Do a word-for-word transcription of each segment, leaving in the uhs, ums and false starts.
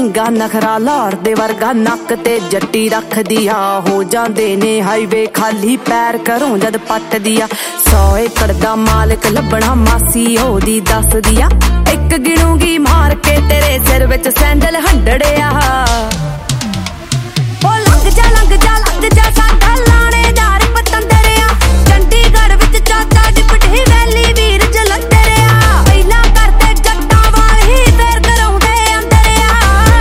चंगा नखरा लाहौर दे वर्गा नक ते जट्टी रख दिया। हो जांदे ने हाईवे खाली पैर घरों जद पट दिया। सौ एकड़ दा मालिक लभना मासी ओदी दस दिया। एक गिणूंगी मार के तेरे सिर विच सैंडल हंडड़िया। ओ लंघ जा लंघ जा लंघ जा साडा लाणेदार पतंदरिया। चंडीगढ़ विच चाचा डिप्टी वैली वीर जलंधरिया। पहिला करते जट्टां वाल ही फेर कराउंदे अंदरिया।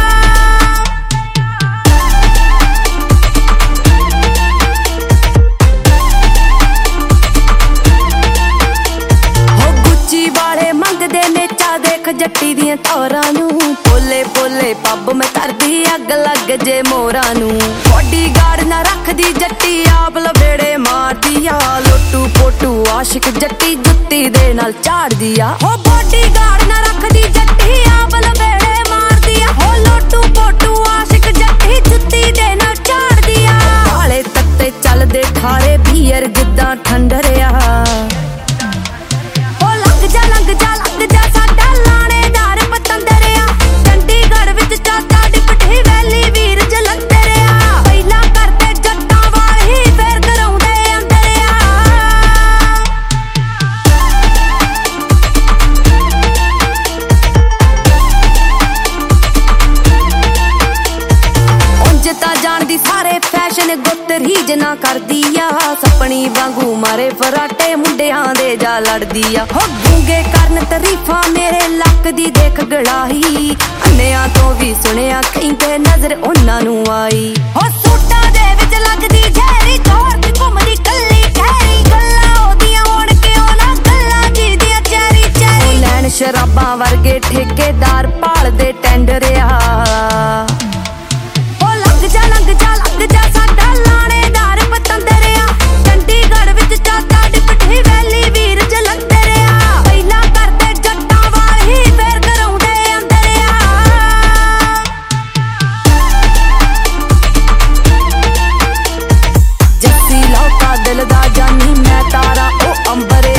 हो गुच्ची वाले मंगदे ने चा देख जट्टी दियां तौरां नूं। पोले पोले पब में करदी अग लग जे मोरां नूं। बॉडीगार्ड ना रखदी जट्टी आप लवेड़े मार दिया। लोटू पोटू आशिक जट्टी जुत्ती दे नाल झाड़ दिया। हो बॉडीगार्ड ना रखदी जट्टी आप लवेड़े मार दिया। हो लोटू पोटू आशिक जट्टी जुत्ती दे नाल झाड़ दिया। काले तत्ते चलदे ठारे बीयर जिद्दां ठंडरिया। हो लंघ जा लंघ जा लंघ जा साडा लाणेदार पतंदरिया। चंडीगढ़ विच चाचा डिप्टी वैली वीर जलंधरिया। पहिला करते जट्टां वाल ही फेर कराउंदे अंदरिया। उंज तां जाणदी सारे फैशन गुत्त रीज ना करदी आ। सपनी वांगू मारे फराटे मुंडियां दे जा लड़दी आ। हो गूंगे करन तरीफां मेरे लक दी देख गड़ाही। अन्नियां तो भी सुनिया कहिंदे नजर उन्हां नूं आई। हो सूटां दे विच लगदी झेरी चोर दी घुमदी कल्ली ठहरी। गल्लां ओदियां होण किउं ना गल्लां जी दियां चैरी चैरी। लैण शराबां वर्गे ठेकेदार भालदे टेंडरिया। हो लंघ जा लंघ जा लंघ जा साडा लाणेदार पतंदरिया। चंडीगढ़ विच चाचा डिप्टी वैली वीर जलंधरिया। पहिला करते जट्टां वाल ही फेर कराउंदे अंदरिया। जस्सी लौका दिल दा जानी मैं तारा ओ अंबरे।